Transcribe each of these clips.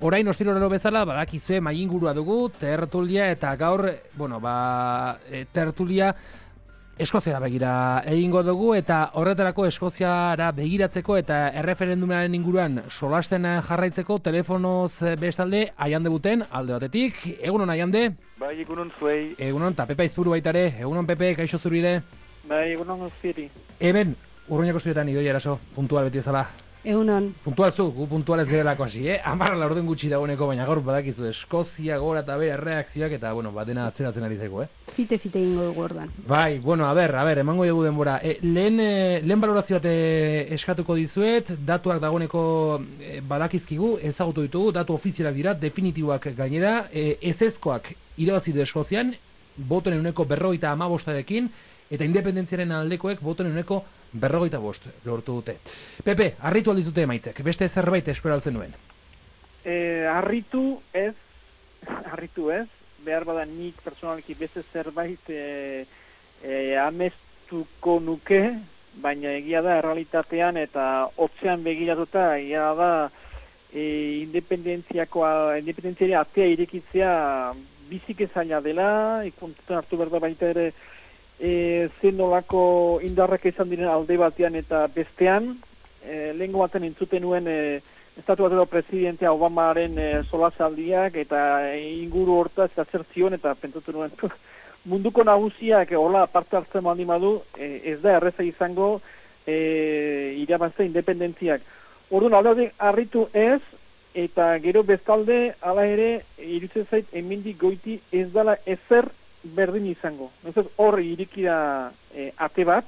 Orain ostirorero bezala, badakizue maingurua dugu, tertulia, eta gaur, tertulia Eskoziara begira egingo dugu, eta horretarako Eskoziara begiratzeko eta erreferendumaren inguruan solasten jarraitzeko telefonoz bestalde Aiande Buten, alde batetik. Egunon, Aiande? Bai, egunon zuei. Egunon, eta Pepe Aizpuru baitare. Egunon, Pepe, kaixo zurire? Bai, egunon zuri. Hemen, Urruñako Estudioetan Idoia Eraso, puntual beti bezala. Egunon. Puntual zu, gu puntual ez gerelako hasi, Amarra laurden gutxi dagoeneko, baina gaur badakizu Eskozia gora eta bere reakzioak eta, badena atzeratzen ari zeko, Fite egingo dugu orduan. Bai, a ber, emango dugu denbora. Lehen balorazio bat eskatuko dizuet, datuak dagoeneko badakizkigu, ezagutu ditugu, datu ofizialak dira, definitiboak gainera, ezezkoak irabazi du Eskozian, botoen 45%, eta independentziaren aldekoek botoen 45% lortu dute. Pepe, harritu aldizute emaitzek, beste zerbait esperaltzen nuen? Harritu ez, behar bada nik personaliki beste zerbait amestuko nuke, baina egia da errealitatean eta otzean begiratuta, egia da independentziari atea irekitzea biziki zaila dela, ikontutan hartu behar da baita ere zenolako indarrak izan diren alde batean eta bestean, lehengo baten entzuten nuen Estatu Batuetako presidentea Obamaren solasaldiak eta inguru hortaz zer zion eta pentsatu nuen munduko nagusiak hola parte hartzen baldin badu ez da erreza izango irabazte independentziak. Orduan alde harritu ez eta gero bestalde hala ere iruditzen zait hemendik goiti ez dela ezer berdin izango. Ez hor irikida ate bat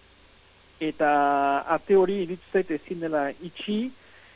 eta ate hori iruditzen zait ezin dela itxi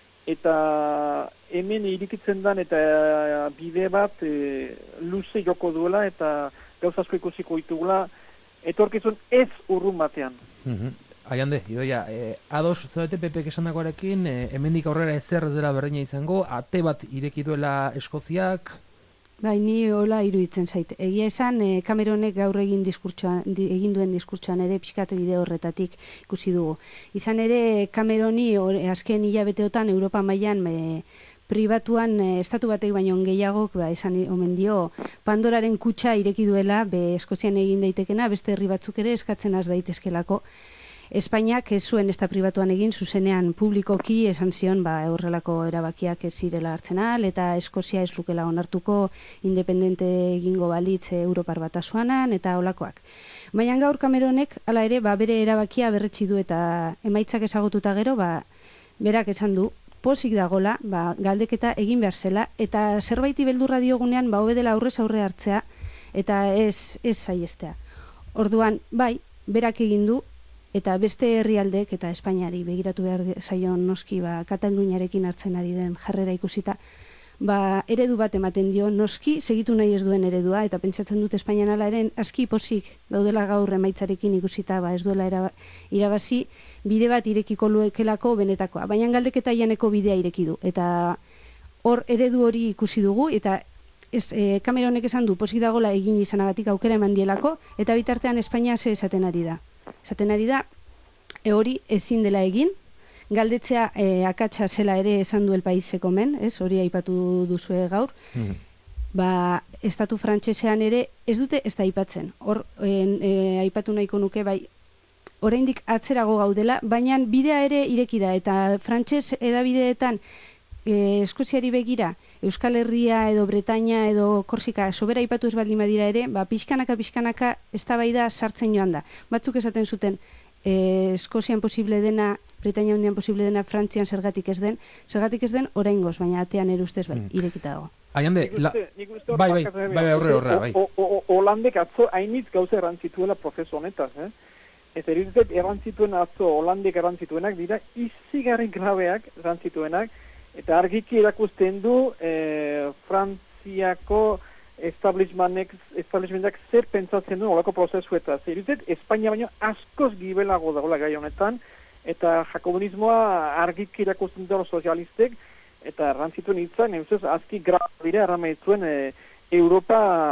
eta hemen irikitzen dan eta bide bat luze joko duela eta gauza asko ikusiko ditugula etorkizun ez urrun batean. Aiande, Idoia, ados zaudete Pepek esandakoarekin, hemendik aurrera ezer ez dela berdina izango, ate bat ireki duela Eskoziak? Bai, ni hola iruditzen zait. Egia esan, Cameronek gaur egin duen diskurtsoan ere pixkat bide horretatik ikusi dugu. Izan ere, Cameroni azken hilabeteotan Europa mailan pribatuan estatu batek baino gehiagok esan omen dio Pandoraren kutxa ireki duela, Eskozian egin daitekena, beste herri batzuk ere eskatzen az daitezkelako. Espainiak ez zuen ez da pribatuan egin, zuzenean publikoki esan zion horrelako erabakiak ez zirela hartzen ahal, eta Eskozia ez lukela onartuko independente egingo balitz Europar Batasuanan, eta holakoak. Baina gaur Cameronek, hala ere, bere erabakia berretsi du eta emaitzak ezagututa gero, berak esan du, pozik dagola, galdeketa egin behar zela, eta zerbaiti beldurra diogunean, hobe dela aurrez aurre hartzea, eta ez saiestea. Orduan, bai, berak egin du, eta beste herrialdek eta Espainiari begiratu behar zaion noski Kataluniarekin hartzen ari den jarrera ikusita, eredu bat ematen dio, noski segitu nahi ez duen eredua, eta pentsatzen dut Espainian alaren aski posik daudela gaur emaitzarekin ikusita, ez duela irabazi, bide bat irekiko luekelako benetakoa, baina galdeketa janeko bidea ireki du, eta hor eredu hori ikusi dugu, eta Cameronek esan du posik dagola egin izanagatik aukera eman dielako, eta bitartean Espainia ze esaten ari da. Esaten ari da, hori ezin dela egin, galdetzea akatsa zela ere esan du el paiseko men, hori aipatu duzue gaur, estatu frantsesean ere ez dute ez da aipatzen. Hor aipatu nahiko nuke, oraindik atzerago gaudela, baina bidea ere ireki da, eta frantses edabideetan Eskoziari begira, Euskal Herria edo Bretaña edo Korsika sobera aipatu ez baldin badira ere, pixkanaka eztabaida sartzen joan da. Batzuk esaten zuten Eskozian posible dena, Bretaña hundian posible dena, Frantzian zergatik ez den oraingoz, baina atean ere ustez irekita dago. Aiande, bai, aurrera. Holandek atzo hainitz gauza errantzituela prozesu honetaz, Eta iruditzen errantzituen atzo Holandek errantzituenak dira izigarri grabeak errantzituenak, eta argiki erakusten du Frantziako establishmentak zer pentsatzen du olako prozesuetaz. Iruditzen, Espainia baino askoz gibelago dagoela gai honetan, eta jakomunismoa argiki erakusten du sozialistek, eta errantzituen hitzak, azki grabak dira erramaitzuen Europa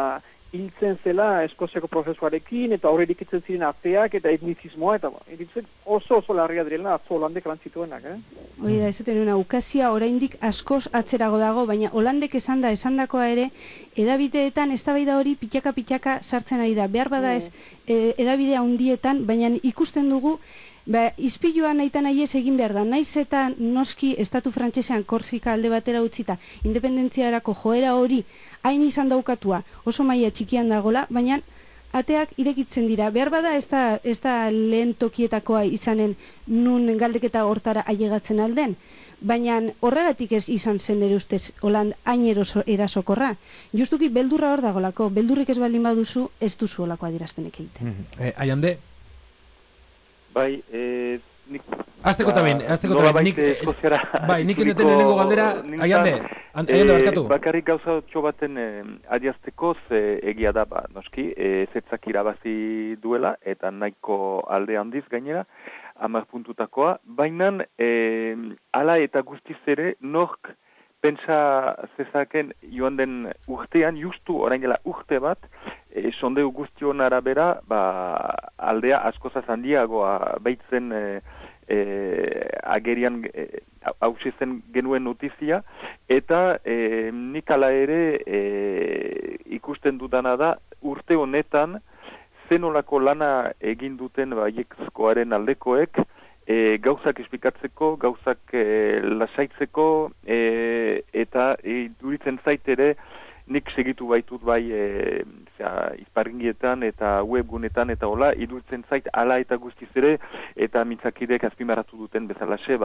hiltzen zela Eskoziako prozesuarekin, eta hor erikitzen ziren ateak, eta etnizismoa, eta erikitzen oso larria direla, atzo Holandek lan zituenak, Hori da, ezaten una, ukazia oraindik askoz atzerago dago, baina Holandek esandakoa ere, edabideetan eztabaida hori pitaka sartzen ari da. Behar bada ez, edabide handietan, baina ikusten dugu, izpilua nahi ez egin behar da, naiz eta noski estatu frantsesean Korsika alde batera utzita, independentziarako joera hori hain izan daukatua, oso maila txikian dagola, baina ateak irekitzen dira. Behar bada ez da lehen tokietakoa izanen nun galdeketa hortara ailegatzen alden, baina horregatik ez izan zen ere ustez Holand hain erasokorra. Justuki beldurra hor dagolako, beldurrik ez baldin baduzu, ez duzu olako adierazpenek egiten. Aiande? Bai, Azteko taben, nik eneten lehenengo galdera, Aiande barkatu. Bakarrik gauza txobaten adiaztekoz egia da, noski, zetzak irabazi duela, eta nahiko alde handiz gainera, 10 puntutakoa, baina ala eta guztiz ere, nork pentsa zezaken joan den urtean, justu orain gela urte bat, sondeu guztion arabera, aldea askozaz handiagoa baitzen agerian hausizen genuen notizia, eta nik ala ere ikusten dudana da, urte honetan, zenolako lana egin duten baiekzkoaren aldekoek, gauzak esplikatzeko, gauzak lasaitzeko, eta duritzen zait ere, nik segitu baitut izparringietan eta webgunetan eta hola, iduritzen zait ala eta guztiz ere, eta mintzakidek azpimarratu duten bezalaxe,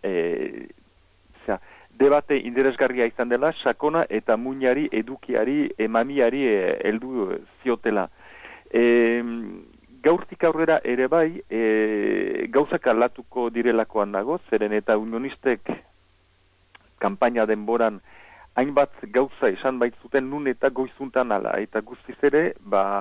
debate interesgarria izan dela, sakona eta muinari, edukiari, mamiari heldu ziotela. Gaurtik aurrera ere bai, gauzak aldatuko direlakoan dago, zeren eta unionistek kanpaina denboran hainbat gauza esan baitzuten nun eta goizuntan ala, eta guztiz ere,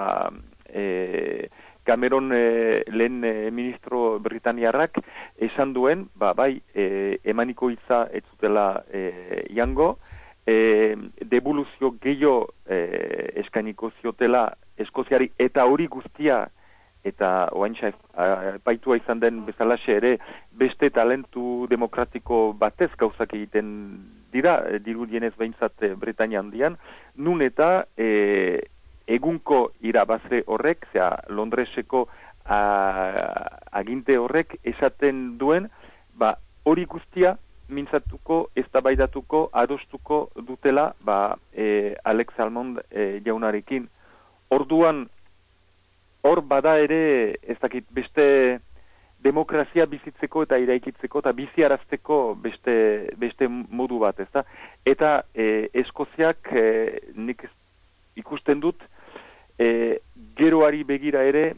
Cameron lehen ministro Britaniarrak esan duen, emaniko hitza ez zutela jango, devoluzio gehiago eskainiko ziotela Eskoziari, eta hori guztia, eta oaintza paitua izan den bezalaxe ere, beste talentu demokratiko batez gauzak egiten dira, dirudienez behintzat Britania handian, nun eta egunko irabazle horrek, Londreseko aginte horrek esaten duen, hori guztia mintzatuko, eztabaidatuko, adostuko dutela Alex Salmond jaunarekin. Orduan, hor bada ere, ez dakit, beste demokrazia bizitzeko eta iraikitzeko eta biziarazteko beste modu bat, ezta? Eta Eskoziak nik ikusten dut geroari begira ere,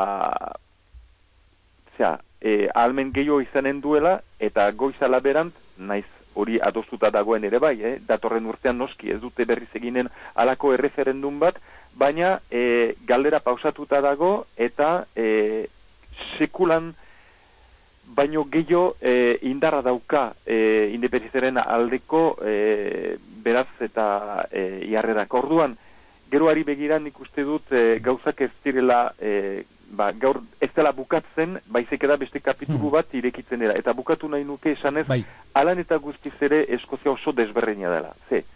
ahalmen gehiago izanen duela, eta goizala berant, naiz hori adostuta dagoen ere bai, datorren urtean noski ez dute berriz eginen halako erreferendum bat, baina galdera pausatuta dago, eta sekulan baino gehiago indarra dauka independentzaren aldeko beraz eta jarrerak. Orduan, geroari begiran ikuste dut gauzak ez direla gaur ez dela bukatzen, baizik da beste kapitulu bat irekitzen dela. Eta bukatu nahi nuke esanez, alan eta guztiz ere Eskozia oso desberdina dela.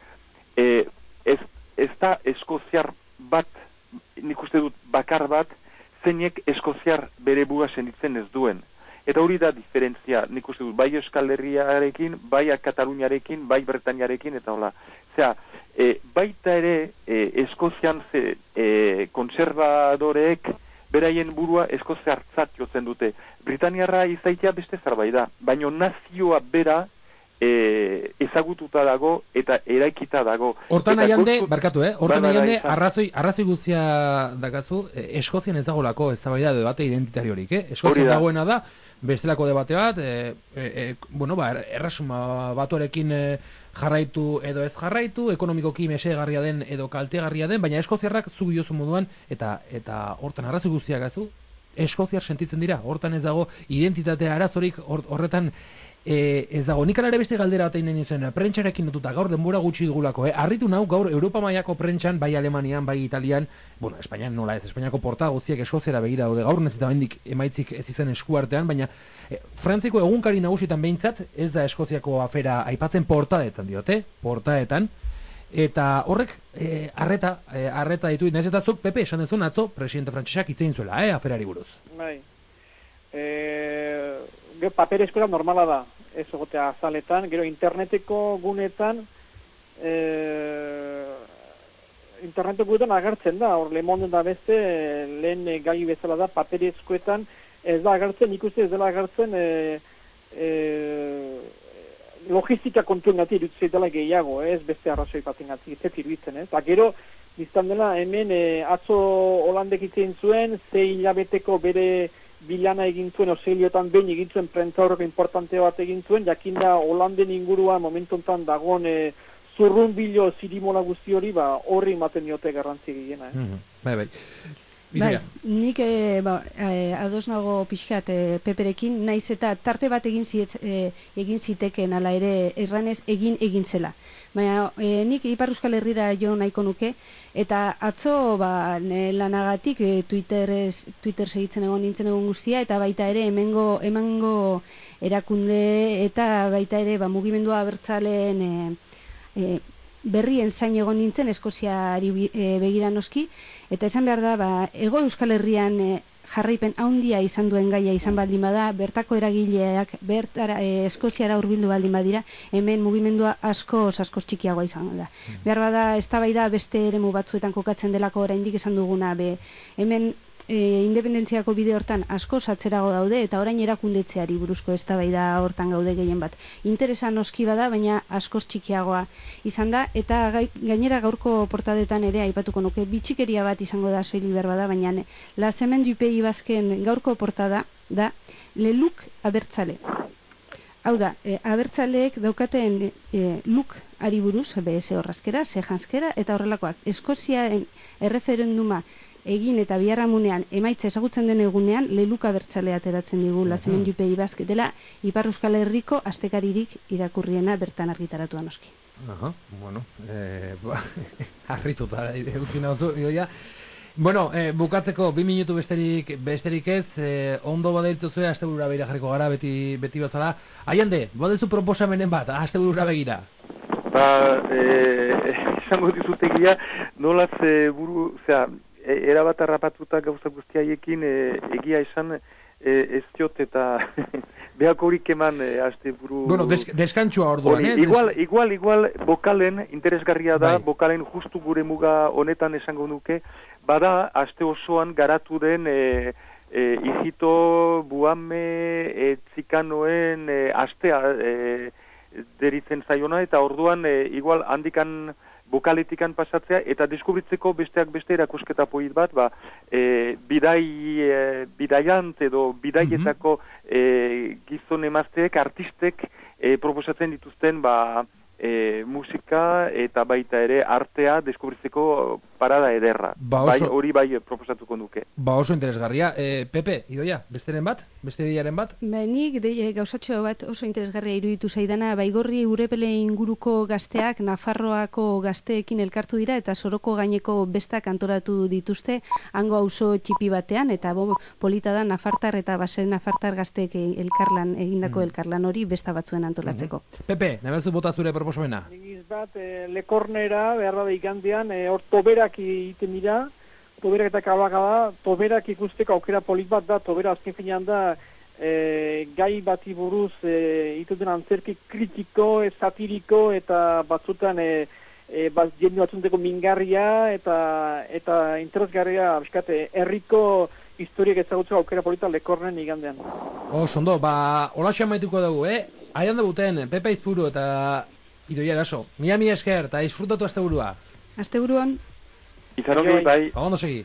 Ez da Eskoziar bat, nik uste dut bakar bat, zeinek Eskoziar bere buga senditzen ez duen. Eta hori da diferentzia, nik uste dut, bai Euskal Herriarekin, bai Kataluniarekin, bai Bretainiarekin, eta hola. Baita ere, Eskozian konservadoreek beraien burua Eskoziartzat jotzen dute. Britaniarra izaitea beste zerbait da, baina nazioa bera ezagututa dago eta eraikita dago. Hortan aiande, barkatu, hortan aiande, arrazoi guztia dakazu, Eskozian ez dagolako eztabaida debate identitariorik, Eskozian dagoena da, bestelako debate bat, erresuma batuarekin jarraitu edo ez jarraitu, ekonomikoki mesegarria den edo kaltegarria den, baina Eskoziarrak zu diozu moduan, eta hortan arrazoi guztiak gazu, Eskoziar sentitzen dira, hortan ez dago identitatea arazorik horretan Ez dago, nik alare beste galdera bat egin zen, prentxarekin notuta, gaur denbora gutxi dugulako, harritu nau gaur Europa mailako prentxan, bai Alemanian, bai Italian, bueno, Espainian nola ez, Espainiako portada guztiak Eskoziara begira daude, gaur nezita bendik emaitzik ez izan eskuartean, baina Frantziko egunkari nagusietan behintzat, ez da Eskoziako afera aipatzen portadetan diote, portadetan, eta horrek arreta ditu, nahiz eta zuk, Pepe, esan dezun atzo, presidente frantsesak hitz egin zuela, aferari buruz. Bai. Paper eskola normala da, ez egotea azaletan, gero interneteko gunetan, interneteko gunetan agertzen da, hor Le Monde da beste, lehen gai bezala da, paper eskoetan, ez da agertzen, ikuste ez dela agertzen, logistika kontuen gati iruditzen dela gehiago, ez beste arrazoi baten gati, ez iruditzen, ez? Gero, biztan dela, hemen atzo Holandek itzen zuen, 6 hilabeteko bere bilana egin zuen, oseiliotan behin egin zuen prentza horreko importante bat egin zuen, jakinda Holanden ingurua momentontan dagoen zurrunbilo zirimola guzti hori, horri ematen diote garrantzi gehiena. Bai. Bai, nik ados nago pixkat Peperekin, naiz eta tarte bat egin ziteken ala ere erranez egin zela. Baina nik Ipar Euskal Herrira jo nahiko nuke, eta atzo lanagatik Twitter segitzen egon nintzen egon guztia, eta baita ere emango erakunde eta baita ere mugimendua abertzaleen berrien zain egon nintzen Eskoziari begira noski, eta esan behar da, Hego Euskal Herrian jarraipen handia izan duen gaia izan baldin bada, bertako eragileak Eskoziara hurbildu baldin badira, hemen mugimendua askoz txikiagoa izango da. Behar bada, eztabaida beste eremu batzuetan kokatzen delako oraindik esan duguna, hemen independentziako bide hortan askoz atzerago daude, eta orain erakundetzeari buruzko eztabaida hortan gaude gehien bat. Interesa noski bada, baina askoz txikiagoa izan da, eta gainera gaurko portadetan ere aipatuko nuke, bitxikeria bat izango da soilik behar bada, baina La Semaine du Pays Basken gaurko portada da Le Look abertzale. Hau da, abertzaleek daukaten look ari buruz, BS horrazkera, sejanskera, eta horrelakoak. Eskoziaren erreferenduma egin eta biharramunean emaitza ezagutzen den egunean leluka bertzalea ateratzen digu La Semaine du Pays Basque dela Ipar Euskal Herriko astekaririk irakurriena bertan argitaratu noski. Bueno, harrituta utzi nauzu, joia. Bueno, bukatzeko 2 minutu besterik ez, ondo baderituzue asteburura begira jarriko gara beti bazala. Aiande, badezu proposamenen bat, asteburura begira. Esango dizutegia, nolaz buru, erabat harrapatuta gauza guztiaiekin egia esan ez diot eta behako horik eman asteburu... Bueno, deskantzua orduan, Igual bokalen interesgarria da, bokalen justu gure muga honetan esango nuke, bada aste osoan garatu den Ijito Buame Tzikanoen astea deritzen zaiona, eta orduan igual handikan bokaletikan pasatzea, eta deskubritzeko besteak beste erakusketa polit bat, bidaiant edo bidaietako gizon emazteek, artistek proposatzen dituzten musika eta baita ere artea deskubritzeko parada ederra. Hori bai proposatuko nuke. Oso interesgarria. Pepe, Idoia, besteren bat? Beste ideiaren bat? Nik gauzatxo bat oso interesgarria iruditu zaidana, Baigorri Urepele inguruko gazteak Nafarroako gazteekin elkartu dira eta Soroko gaineko bestak antolatu dituzte hango auzo txipi batean, eta polita da Nafartar eta Basen Nafartar gazteek egindako elkarlan hori besta batzuen antolatzeko. Pepe, nabezu bota zure proposamena? Nigiz bat, Lekornera, behar da igandean, hor toberak egiten dira, toberak eta kabakaba, toberak ikusteko aukera polit bat da, tobera azken finean da, gai bati buruz ituten antzerki kritiko, satiriko, eta batzutan jendu batzunteko mingarria, eta interesgarria, herriko historiak ezagutzeko aukera polita Lekornen igandean. Ondo, holaxe amaituko dugu, Aian debuten, Pepe Izpuru eta Idoia Eraso. Mila esker, eta disfrutatu asteburua. Asteburuan. Izarongi, bai. Ondo segi.